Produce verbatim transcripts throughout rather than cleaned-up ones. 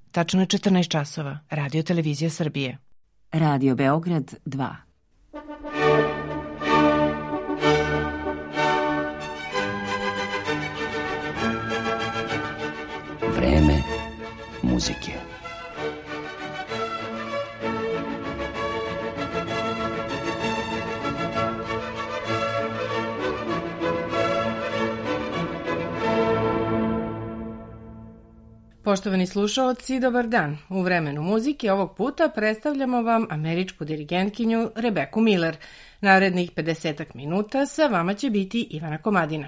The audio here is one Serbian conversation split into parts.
Tačno je četrnaest časova. Radio Televizija Srbije. Radio Beograd dva. Vreme muzike. Poštovani slušaoci, dobar dan. U vremenu muzike ovog puta predstavljamo vam američku dirigentkinju Rebeku Miller. Narednih pedesetak minuta sa vama će biti Ivana Komadina.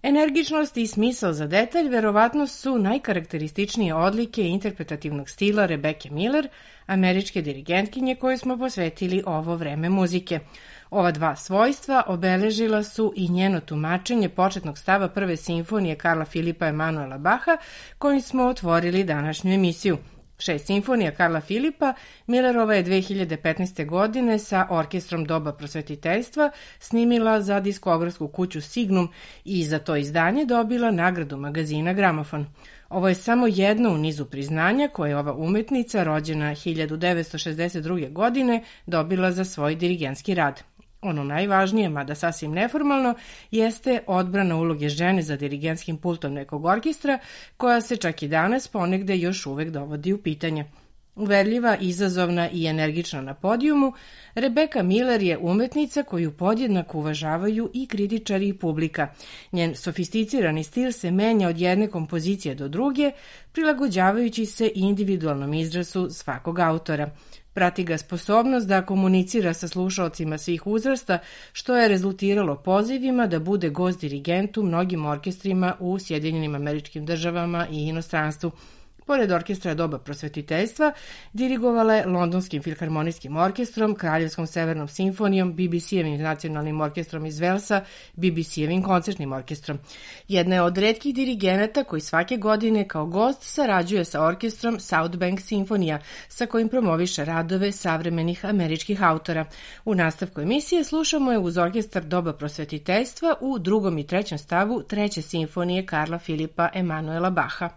Energičnost i smisao za detalj verovatno su najkarakterističnije odlike interpretativnog stila Rebecca Miller, američke dirigentkinje koju smo posvetili ovo vreme muzike. Ova dva svojstva obeležila su i njeno tumačenje početnog stava prve simfonije Karla Filipa Emanuela Baha, kojim smo otvorili današnju emisiju. Šest simfonija Karla Filipa Millerova je dve hiljade petnaeste. godine sa orkestrom Doba prosvetiteljstva snimila za diskografsku kuću Signum i za to izdanje dobila nagradu magazina Gramofon. Ovo je samo jedno u nizu priznanja koje je ova umetnica, rođena hiljadu devetsto šezdeset druge. godine, dobila za svoj dirigentski rad. Ono najvažnije, mada sasvim neformalno, jeste odbrana uloge žene za dirigentskim pultom nekog orkestra, koja se čak i danas ponegde još uvek dovodi u pitanje. Uverljiva, izazovna i energična na podijumu, Rebecca Miller je umetnica koju podjednako uvažavaju i kritičari i publika. Njen sofisticirani stil se menja od jedne kompozicije do druge, prilagođavajući se individualnom izrazu svakog autora. Prati ga sposobnost da komunicira sa slušaocima svih uzrasta, što je rezultiralo pozivima da bude gost dirigent u mnogim orkestrima u Sjedinjenim Američkim Državama i inostranstvu. Pored orkestra Doba prosvetiteljstva, dirigovala je Londonskim filharmonijskim orkestrom, Kraljevskom severnom simfonijom, B B C-evim nacionalnim orkestrom iz Velsa, B B C-evim koncertnim orkestrom. Jedna je od retkih dirigenata koji svake godine kao gost sarađuje sa orkestrom South Bank Simfonija, sa kojim promoviše radove savremenih američkih autora. U nastavku emisije slušamo je uz orkestar Doba prosvetiteljstva u drugom i trećem stavu treće simfonije Karla Filipa Emanuela Baha.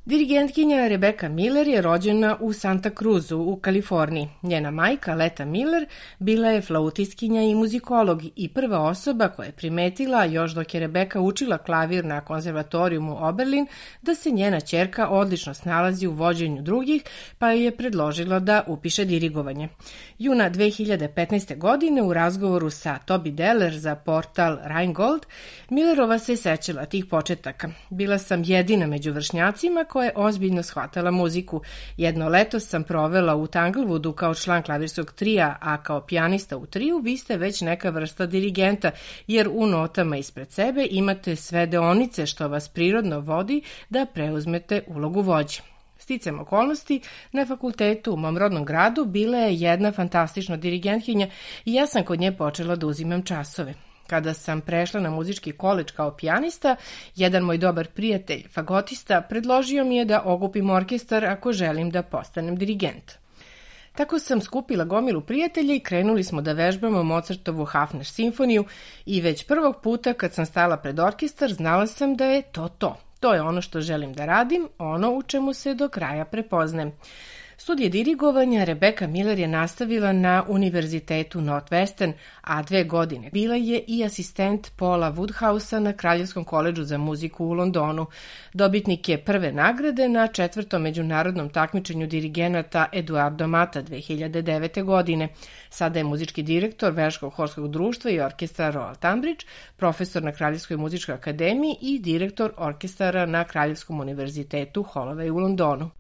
Dirigentkinja Rebecca Miller je rođena u Santa Cruzu u Kaliforniji. Njena majka, Leta Miller, bila je flautistkinja i muzikolog i prva osoba koja je primetila, još dok je Rebecca učila klavir na konzervatorijumu Oberlin, da se njena ćerka odlično snalazi u vođenju drugih, pa joj je predložila da upiše dirigovanje. Juna dve hiljade petnaeste. godine u razgovoru sa Toby Deller za portal Rheingold, Millerova se sećala tih početaka. Bila sam jedina među vršnjacima koja je ozbiljno shvatala muziku. Jedno leto sam provela u Tanglewoodu kao član klavirskog trija, a kao pijanista u triju vi ste već neka vrsta dirigenta, jer u notama ispred sebe imate sve deonice što vas prirodno vodi da preuzmete ulogu vođe. Sticam okolnosti, na fakultetu u mom rodnom gradu bila je jedna fantastična dirigentkinja i ja sam kod nje počela da uzimam časove. Kada sam prešla na muzički koledž kao pijanista, jedan moj dobar prijatelj, fagotista, predložio mi je da okupim orkestar ako želim da postanem dirigent. Tako sam skupila gomilu prijatelja i krenuli smo da vežbamo Mozartovu Hafner simfoniju i već prvog puta kad sam stala pred orkestar znala sam da je to to. To je ono što želim da radim, ono u čemu se do kraja prepoznajem. Studije dirigovanja Rebecca Miller je nastavila na Univerzitetu Northwestern, a dve godine bila je i asistent Paula Woodhousea na Kraljevskom koledžu za muziku u Londonu. Dobitnik je prve nagrade na četvrtom međunarodnom takmičenju dirigenata Eduardo Mata dve hiljade devete. godine. Sada je muzički direktor Velškog horskog društva i orkestra Royal Tunbridge, profesor na Kraljevskoj muzičkoj akademiji i direktor orkestara na Kraljevskom univerzitetu Holloway u Londonu.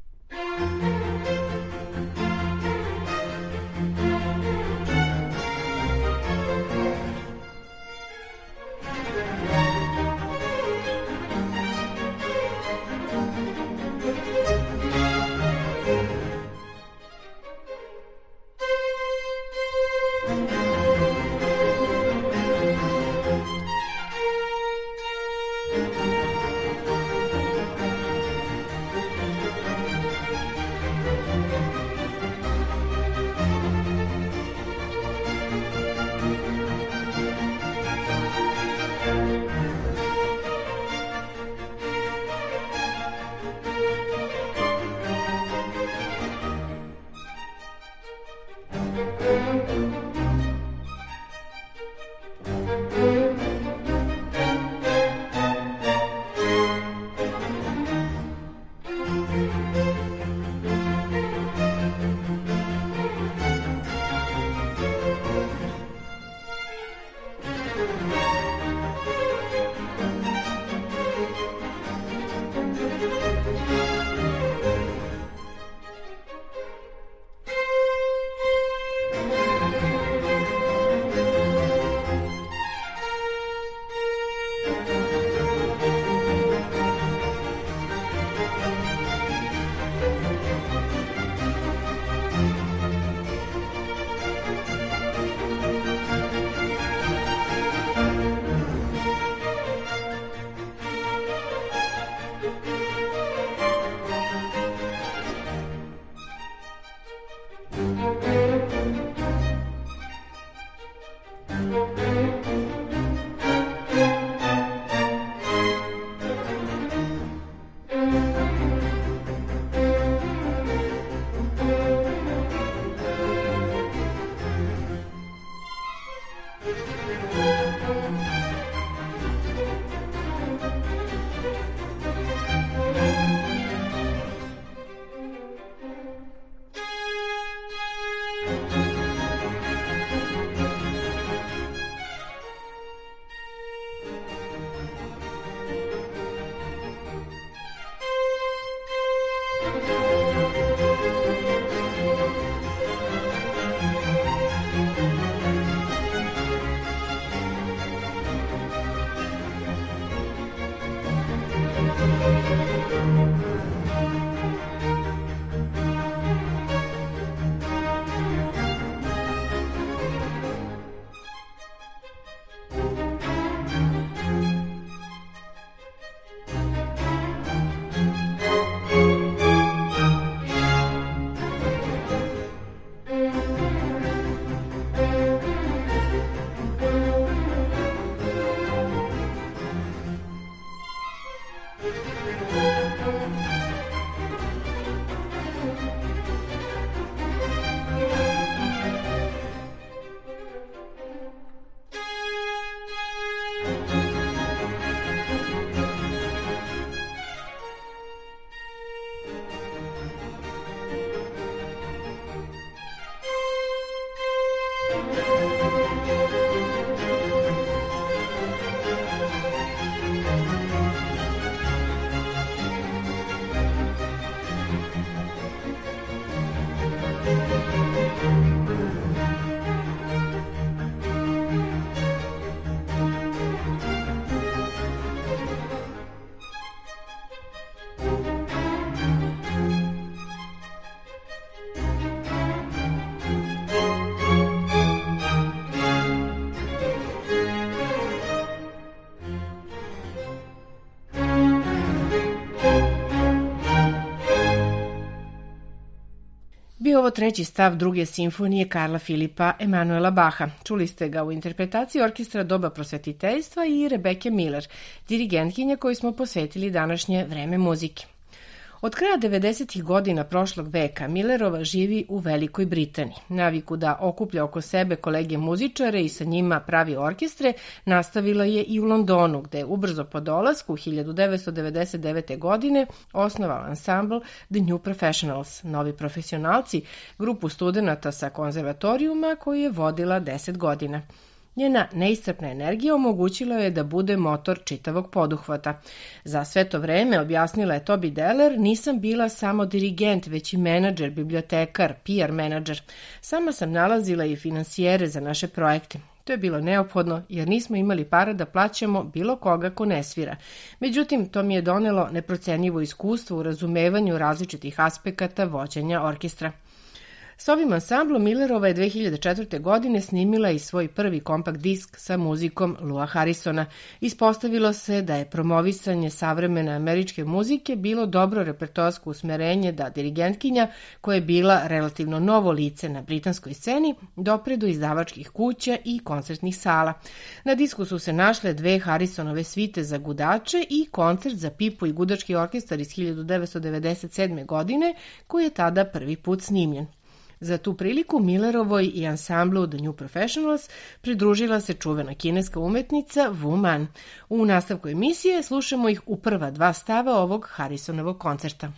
bio ovo treći stav druge simfonije Karla Filipa Emanuela Baha. Čuli ste ga u interpretaciji orkestra Doba prosvetiteljstva i Rebeke Miller, dirigentkinja koju smo posvetili današnje vreme muzike. Od kraja devedesetih godina prošlog veka Millerova živi u Velikoj Britaniji. Naviku da okuplja oko sebe kolege muzičare i sa njima pravi orkestre nastavila je i u Londonu, gde je ubrzo po dolasku hiljadu devetsto devedeset devete. godine osnovao ansambl The New Professionals, novi profesionalci, grupu studenata sa konzervatorijuma koju je vodila deset godina. Njena neiscrpna energija omogućila je da bude motor čitavog poduhvata. Za sve to vreme, objasnila je Toby Deller, nisam bila samo dirigent, već i menadžer, bibliotekar, P R menadžer. Sama sam nalazila i finansijere za naše projekte. To je bilo neophodno jer nismo imali para da plaćamo bilo koga ko ne svira. Međutim, to mi je donelo neprocenjivo iskustvo u razumevanju različitih aspekata vođenja orkestra. S ovim ansamblom Millerova je dve hiljade četvrte. godine snimila i svoj prvi kompakt disk sa muzikom Lua Harrisona. Ispostavilo se da je promovisanje savremene američke muzike bilo dobro repertoarsko usmerenje da dirigentkinja, koja je bila relativno novo lice na britanskoj sceni, dopre do izdavačkih kuća i koncertnih sala. Na disku su se našle dve Harrisonove svite za gudače i koncert za pipu i gudački orkestar iz hiljadu devetsto devedeset sedme. godine, koji je tada prvi put snimljen. Za tu priliku Millerovoj i ansamblu The New Professionals pridružila se čuvena kineska umetnica Wu Man. U nastavku emisije slušamo ih u prva dva stava ovog Harrisonovog koncerta.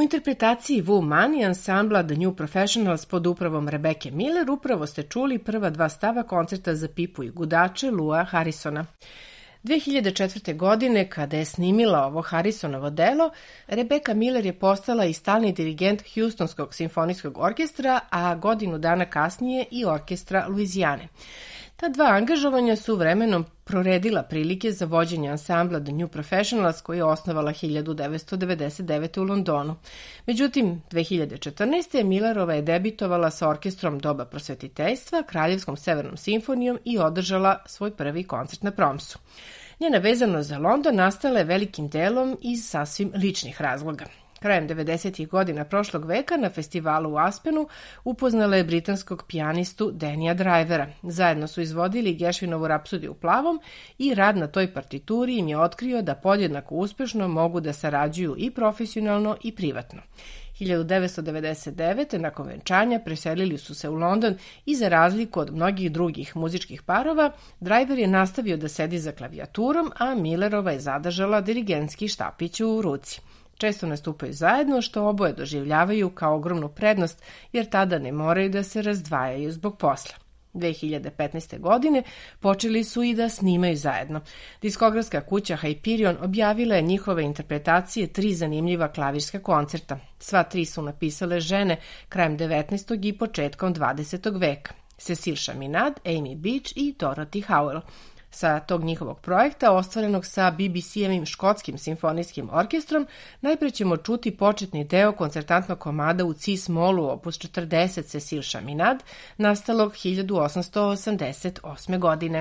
interpretaciji Wu Man i ansambla The New Professionals pod upravom Rebecca Miller upravo ste čuli prva dva stava koncerta za pipu i gudače Lua Harrisona. dve hiljade četvrte. godine, kada je snimila ovo Harrisonovo delo, Rebecca Miller je postala i stalni dirigent Houstonskog simfonijskog orkestra, a godinu dana kasnije i orkestra Luizijane. Ta dva angažovanja su vremenom proredila prilike za vođenje ansambla The New Professionals koji je osnovala hiljadu devetsto devedeset devete. u Londonu. Međutim, dve hiljade četrnaeste. Millerova je debitovala sa orkestrom Doba prosvetiteljstva, Kraljevskom severnom simfonijom i održala svoj prvi koncert na Promsu. Njena vezanost za London nastala je velikim delom iz sasvim ličnih razloga. Krajem devedesetih godina prošlog veka na festivalu u Aspenu upoznala je britanskog pijanistu Danija Drivera. Zajedno su izvodili Gershwinovu Rapsodiju u plavom i rad na toj partituri im je otkrio da podjednako uspešno mogu da sarađuju i profesionalno i privatno. hiljadu devetsto devedeset devete. nakon venčanja preselili su se u London i za razliku od mnogih drugih muzičkih parova, Driver je nastavio da sedi za klavijaturom, a Millerova je zadržala dirigentski štapić u ruci. Često nastupaju zajedno, što oboje doživljavaju kao ogromnu prednost, jer tada ne moraju da se razdvajaju zbog posla. dve hiljade petnaeste. godine počeli su i da snimaju zajedno. Diskografska kuća Hyperion objavila je njihove interpretacije tri zanimljiva klavirska koncerta. Sva tri su napisale žene krajem devetnaestog i početkom dvadesetog veka. Cecile Chaminade, Amy Beach i Dorothy Howell. Sa tog njihovog projekta, ostvarenog sa B B C-evim škotskim simfonijskim orkestrom, najpre ćemo čuti početni deo koncertantnog komada u C-smolu opus četrdeset Cecile Chaminade, nastalog hiljadu osamsto osamdeset osme. godine.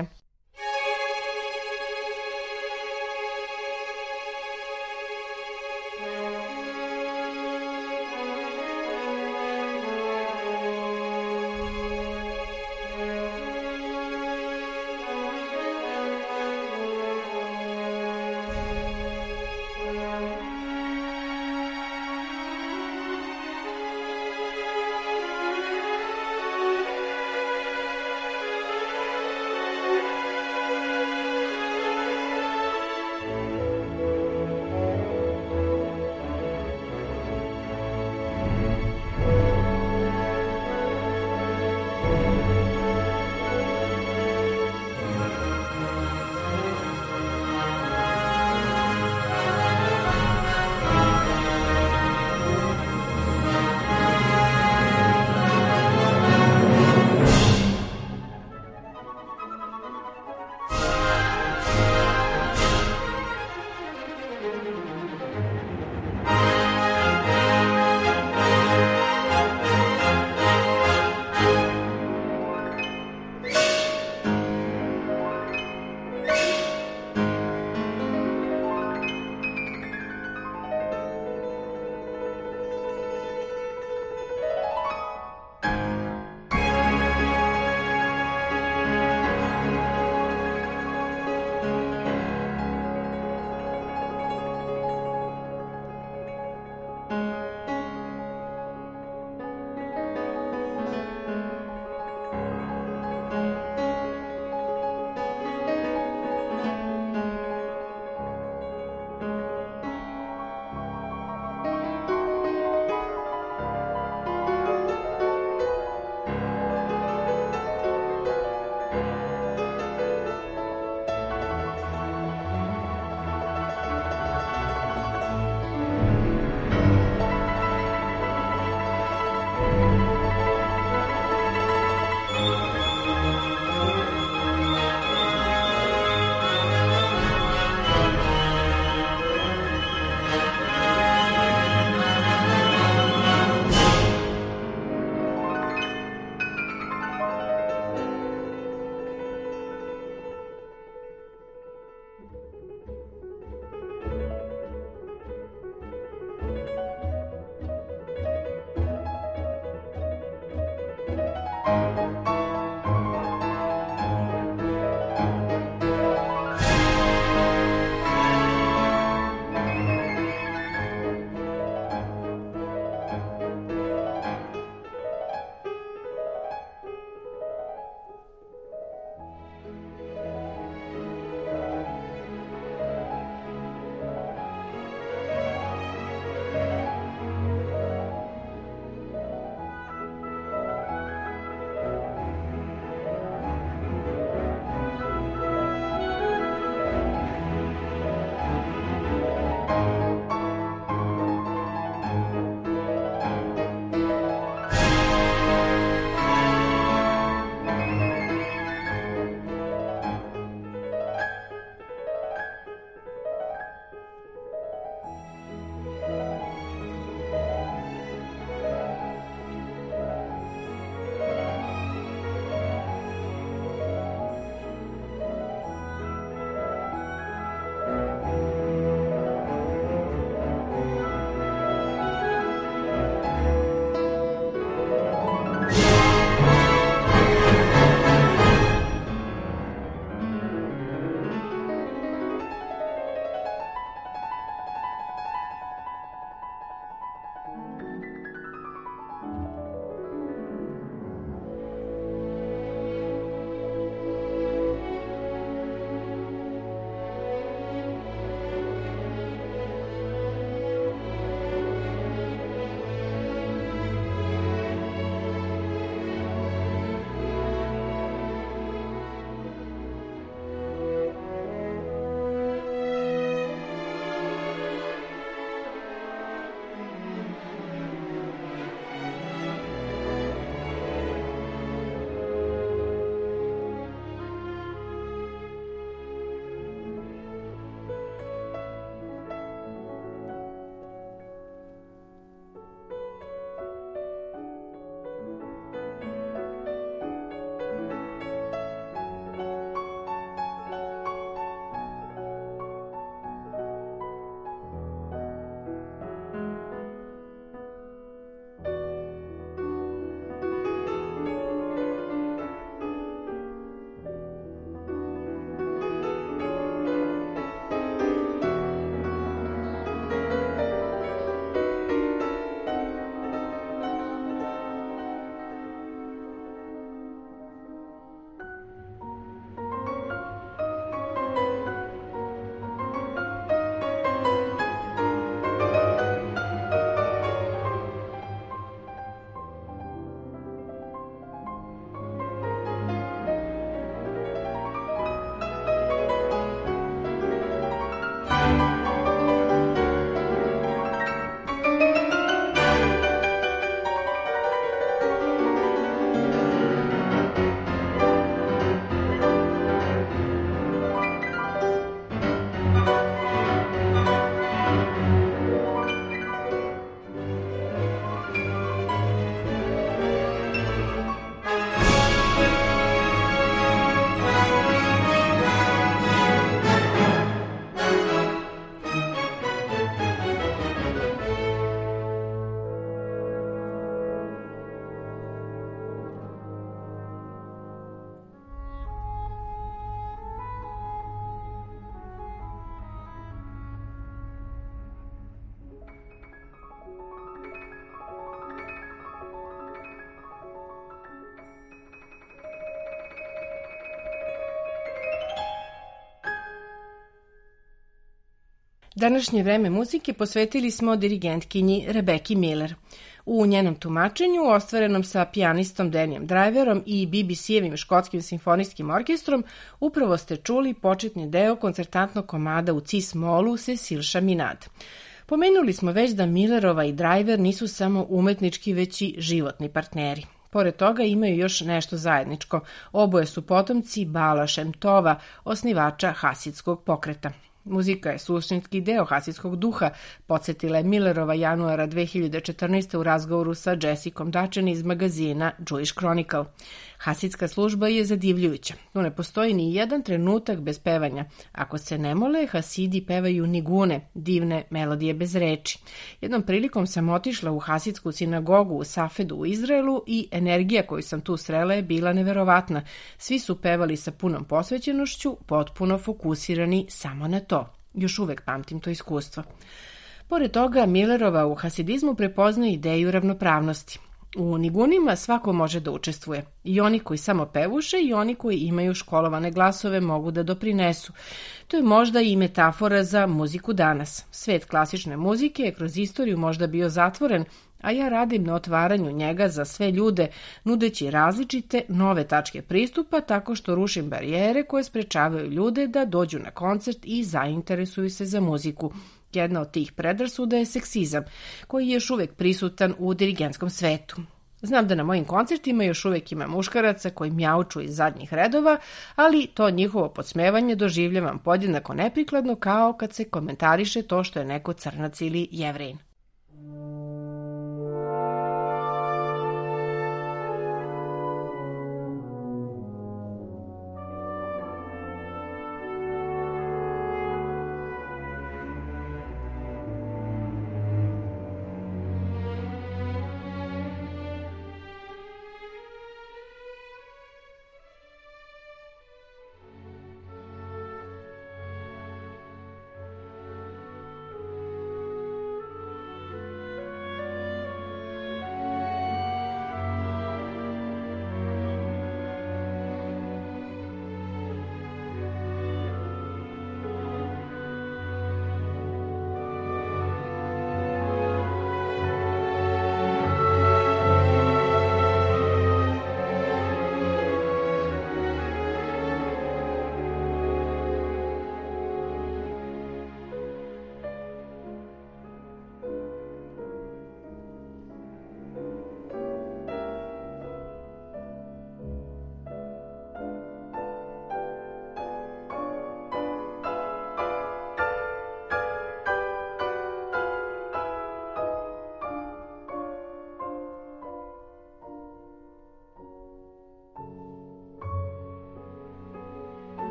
Današnje vreme muzike posvetili smo dirigentkinji Rebecki Miller. U njenom tumačenju, ostvarenom sa pijanistom Danijem Driverom i B B C-evim škotskim simfonijskim orkestrom, upravo ste čuli početni deo koncertantnog komada u cis-molu Cecil Chaminade. Pomenuli smo već da Millerova i Driver nisu samo umetnički, već i životni partneri. Pored toga imaju još nešto zajedničko. Oboje su potomci Bala Šem Tova, osnivača hasidskog pokreta. Muzika je suštinski deo hasidskog duha, podsjetila je Millerova januara dve hiljade četrnaeste. u razgovoru sa Jessicom Dutchen iz magazina Jewish Chronicle. Hasidska služba je zadivljujuća. Tu ne postoji ni jedan trenutak bez pevanja. Ako se ne mole, Hasidi pevaju nigune, divne melodije bez reči. Jednom prilikom sam otišla u hasidsku sinagogu u Safedu u Izraelu i energija koju sam tu srela je bila neverovatna. Svi su pevali sa punom posvećenošću, potpuno fokusirani samo na to. Još uvek pamtim to iskustvo. Pored toga, Millerova u hasidizmu prepoznaje ideju ravnopravnosti. U nigunima svako može da učestvuje. I oni koji samo pevuše i oni koji imaju školovane glasove mogu da doprinesu. To je možda i metafora za muziku danas. Svet klasične muzike je kroz istoriju možda bio zatvoren, a ja radim na otvaranju njega za sve ljude, nudeći različite nove tačke pristupa tako što rušim barijere koje sprečavaju ljude da dođu na koncert i zainteresuju se za muziku. Jedna od tih predrasuda je seksizam, koji je još uvek prisutan u dirigentskom svetu. Znam da na mojim koncertima još uvek ima muškaraca koji mjauču iz zadnjih redova, ali to njihovo podsmevanje doživljavam podjednako neprikladno kao kad se komentariše to što je neko crnac ili Jevrejin.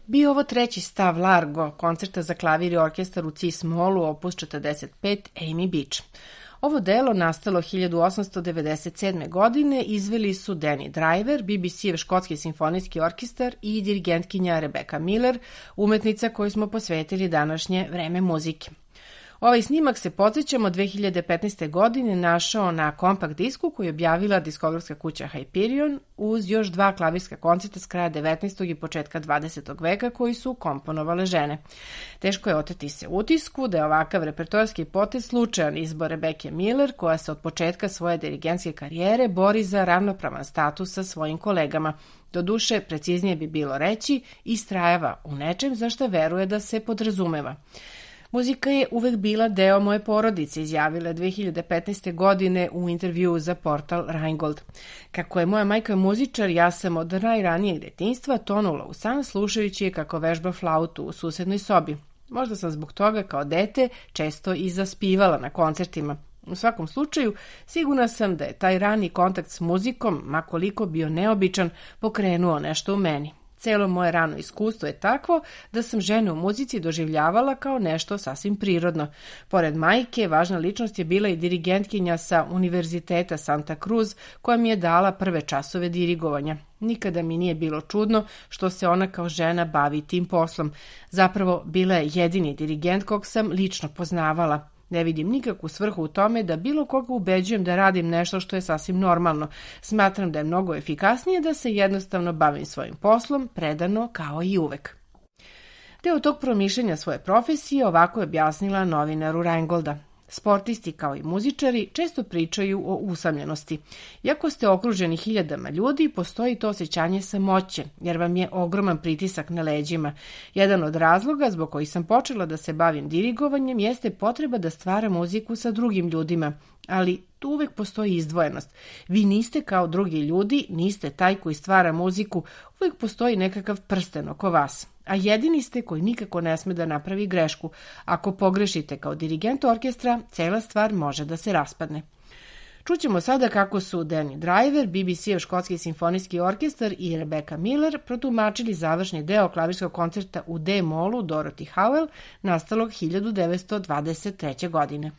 Bio ovo treći stav Largo, koncerta za klavir i orkestar u cis-molu, opus četrdeset pet, Amy Beach. Ovo delo, nastalo hiljadu osamsto devedeset sedme. godine, izveli su Danny Driver, B B C-ev škotski simfonijski orkestar i dirigentkinja Rebecca Miller, umetnica koju smo posvetili današnje vreme muzike. Ovaj snimak, se podsjećamo, dve hiljade petnaeste. godine našao na kompakt disku koju je objavila diskografska kuća Hyperion uz još dva klavirska koncerta s kraja devetnaestog. i početka dvadesetog. veka koji su komponovale žene. Teško je oteti se utisku da je ovakav repertoarski potez slučajan izbor Rebecca Miller, koja se od početka svoje dirigentske karijere bori za ravnopravan status sa svojim kolegama. Doduše, preciznije bi bilo reći, istrajava u nečem za što veruje da se podrazumeva. Muzika je uvek bila deo moje porodice, izjavila dve hiljade petnaeste. godine u intervjuu za portal Rheingold. Kako je moja majka muzičar, ja sam od najranijeg detinjstva tonula u san slušajući je kako vežba flautu u susednoj sobi. Možda sam zbog toga kao dete često i zaspivala na koncertima. U svakom slučaju, sigurna sam da je taj rani kontakt s muzikom, makoliko bio neobičan, pokrenuo nešto u meni. Celo moje rano iskustvo je takvo da sam žene u muzici doživljavala kao nešto sasvim prirodno. Pored majke, važna ličnost je bila i dirigentkinja sa Univerziteta Santa Cruz, koja mi je dala prve časove dirigovanja. Nikada mi nije bilo čudno što se ona kao žena bavi tim poslom. Zapravo, bila je jedini dirigent kog sam lično poznavala. Ne vidim nikakvu svrhu u tome da bilo koga ubeđujem da radim nešto što je sasvim normalno. Smatram da je mnogo efikasnije da se jednostavno bavim svojim poslom, predano kao i uvek. Deo tog promišljanja svoje profesije ovako je objasnila novinaru Rheingolda. Sportisti kao i muzičari često pričaju o usamljenosti. Iako ste okruženi hiljadama ljudi, postoji to osjećanje samoće, jer vam je ogroman pritisak na leđima. Jedan od razloga zbog kojih sam počela da se bavim dirigovanjem jeste potreba da stvaram muziku sa drugim ljudima, ali tu uvek postoji izdvojenost. Vi niste kao drugi ljudi, niste taj koji stvara muziku, uvek postoji nekakav prsten oko vas. A jedini ste koji nikako ne sme da napravi grešku. Ako pogrešite kao dirigent orkestra, cela stvar može da se raspadne. Čućemo sada kako su Danny Driver, B B C-ev škotski simfonijski orkestar i Rebecca Miller protumačili završni deo klavirskog koncerta u D-molu Dorothy Howell, nastalog hiljadu devetsto dvadeset treće. godine.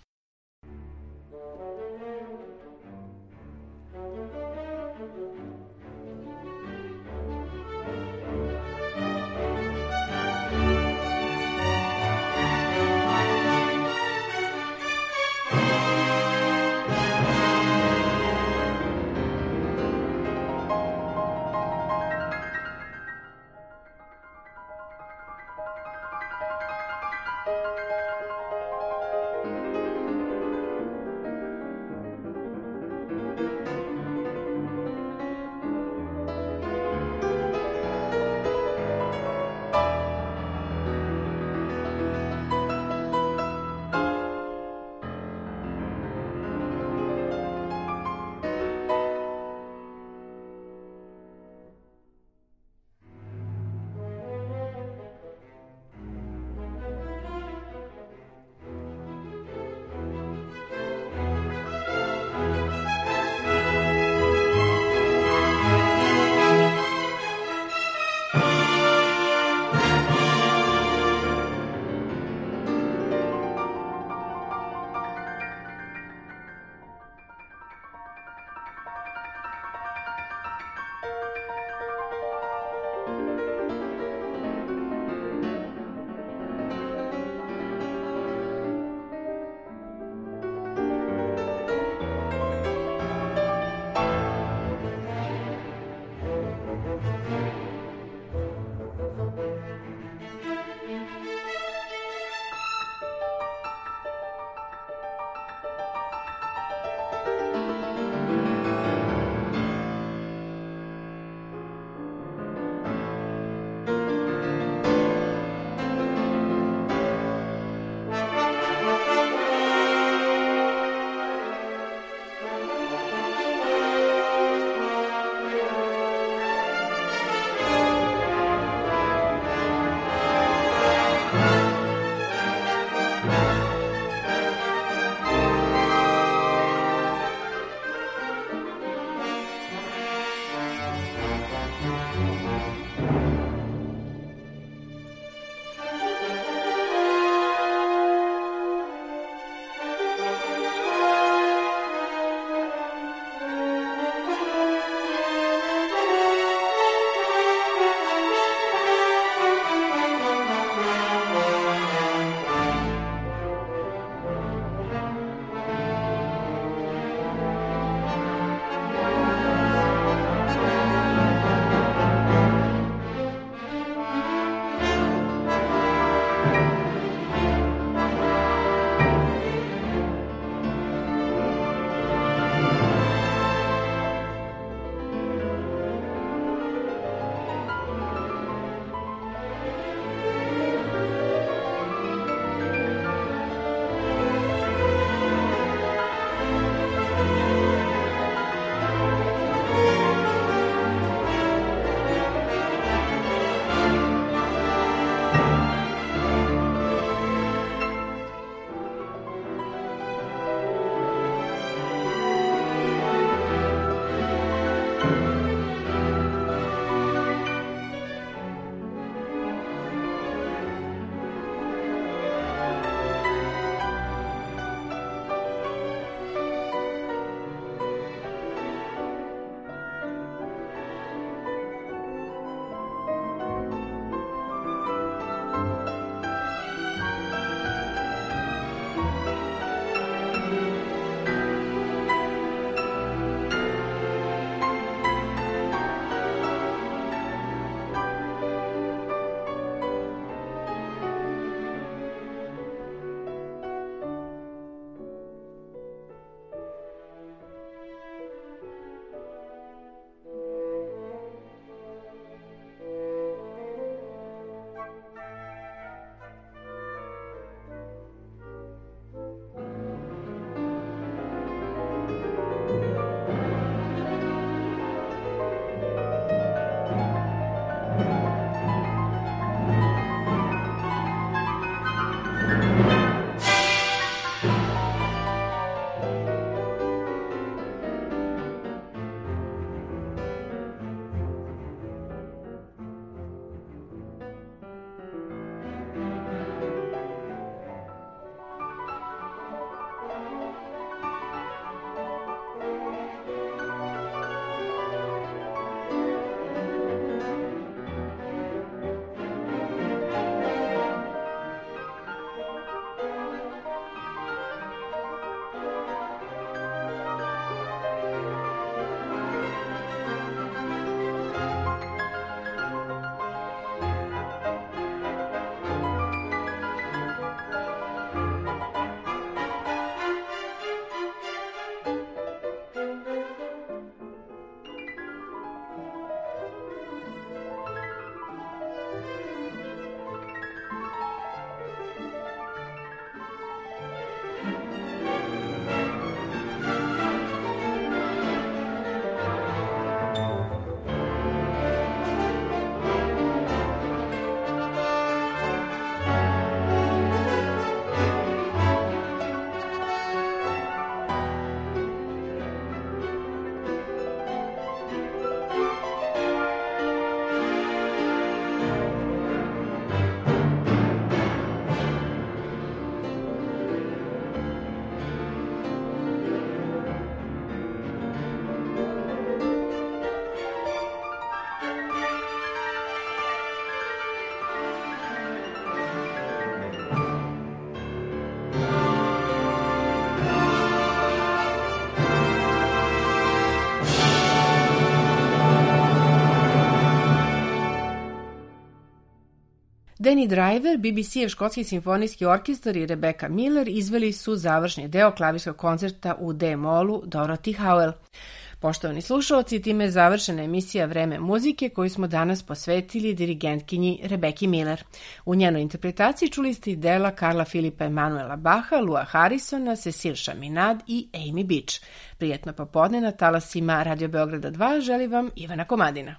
Danny Driver, B B C-ev škotski simfonijski orkestar i Rebecca Miller izveli su završni deo klavirskog koncerta u D-molu Dorothy Howell. Poštovani slušalci, time je završena emisija Vreme muzike koju smo danas posvetili dirigentkinji Rebecca Miller. U njenoj interpretaciji čuli ste i dela Karla Filipa Emanuela Bacha, Lua Harrisona, Cecil Chaminade i Amy Beach. Prijetno popodne na talasima Radio Beograda dva želi vam Ivana Komadina.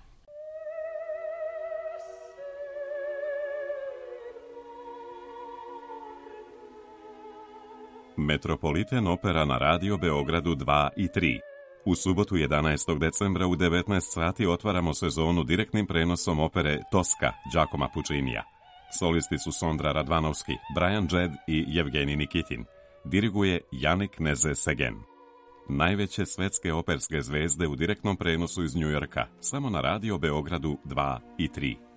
Metropolitan opera na Radio Beogradu dva i tri. U subotu jedanaestog decembra u devetnaest sati otvaramo sezonu direktnim prenosom opere Toska Giacoma Puccinija. Solisti su Sondra Radvanovski, Brian Jed i Jevgenij Nikitin. Diriguje Janik Neze-Segen. Najveće svetske operske zvezde u direktnom prenosu iz Njujorka, samo na Radio Beogradu dva i tri.